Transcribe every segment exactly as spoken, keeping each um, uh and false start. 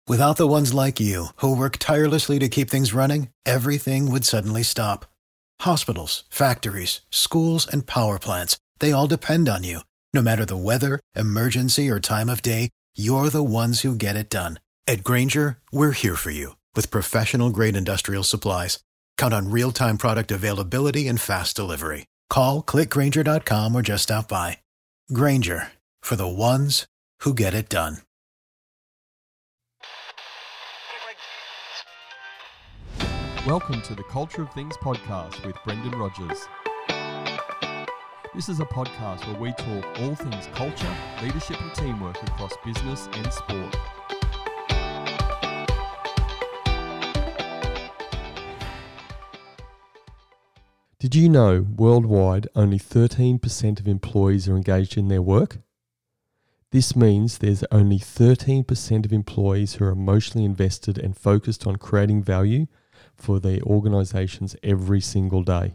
Without the ones like you, who work tirelessly to keep things running, everything would suddenly stop. Hospitals, factories, schools, and power plants, they all depend on you. No matter the weather, emergency, or time of day, you're the ones who get it done. At Grainger, we're here for you with professional-grade industrial supplies. Count on real-time product availability and fast delivery. Call, click Grainger dot com, or just stop by. Grainger, for the ones who get it done. Welcome to the Culture of Things podcast with Brendan Rogers. This is a podcast where we talk all things culture, leadership and teamwork across business and sport. Did you know worldwide only thirteen percent of employees are engaged in their work? This means there's only thirteen percent of employees who are emotionally invested and focused on creating value for their organisations every single day.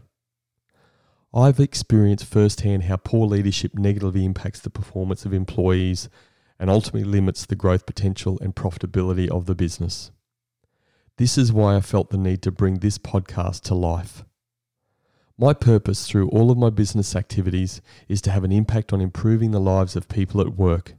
I've experienced firsthand how poor leadership negatively impacts the performance of employees and ultimately limits the growth potential and profitability of the business. This is why I felt the need to bring this podcast to life. My purpose through all of my business activities is to have an impact on improving the lives of people at work.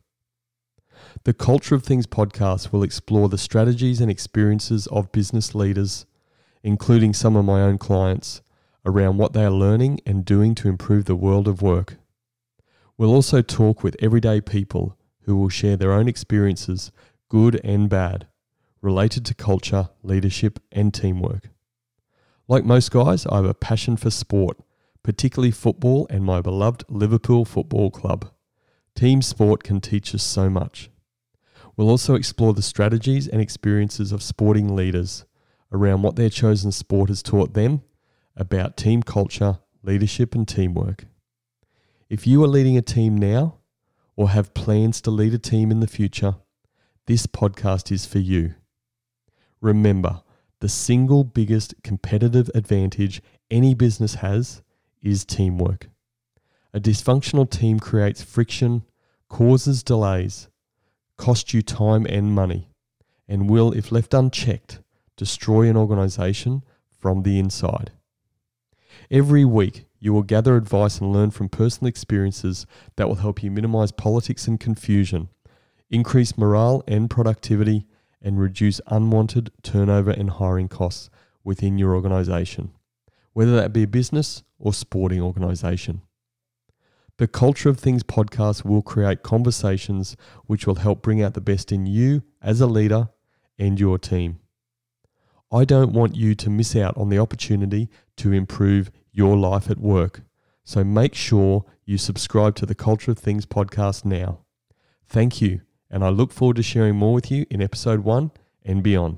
The Culture of Things podcast will explore the strategies and experiences of business leaders, including some of my own clients, around what they are learning and doing to improve the world of work. We'll also talk with everyday people who will share their own experiences, good and bad, related to culture, leadership and teamwork. Like most guys, I have a passion for sport, particularly football and my beloved Liverpool Football Club. Team sport can teach us so much. We'll also explore the strategies and experiences of sporting leaders around what their chosen sport has taught them about team culture, leadership and teamwork. If you are leading a team now or have plans to lead a team in the future, this podcast is for you. Remember, the single biggest competitive advantage any business has is teamwork. A dysfunctional team creates friction, causes delays, costs you time and money, and will, if left unchecked, destroy an organisation from the inside. Every week, you will gather advice and learn from personal experiences that will help you minimise politics and confusion, increase morale and productivity, and reduce unwanted turnover and hiring costs within your organisation, whether that be a business or sporting organisation. The Culture of Things podcast will create conversations which will help bring out the best in you as a leader and your team. I don't want you to miss out on the opportunity to improve your life at work, so make sure you subscribe to the Culture of Things podcast now. Thank you, and I look forward to sharing more with you in episode one and beyond.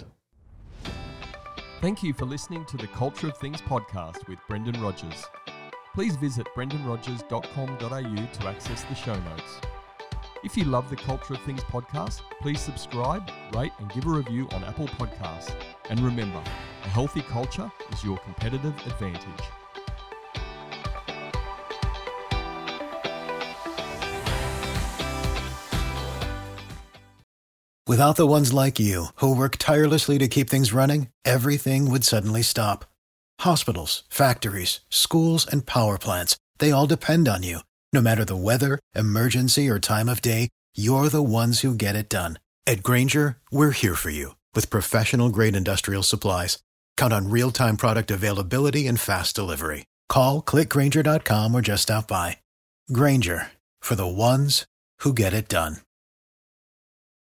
Thank you for listening to the Culture of Things podcast with Brendan Rogers. Please visit brendan rogers dot com dot a u to access the show notes. If you love the Culture of Things podcast, please subscribe, rate and give a review on Apple Podcasts. And remember, a healthy culture is your competitive advantage. Without the ones like you, who work tirelessly to keep things running, everything would suddenly stop. Hospitals, factories, schools, and power plants, they all depend on you. No matter the weather, emergency, or time of day, you're the ones who get it done. At Grainger, we're here for you with professional-grade industrial supplies. Count on real-time product availability and fast delivery. Call, click Grainger dot com, or just stop by. Grainger, for the ones who get it done.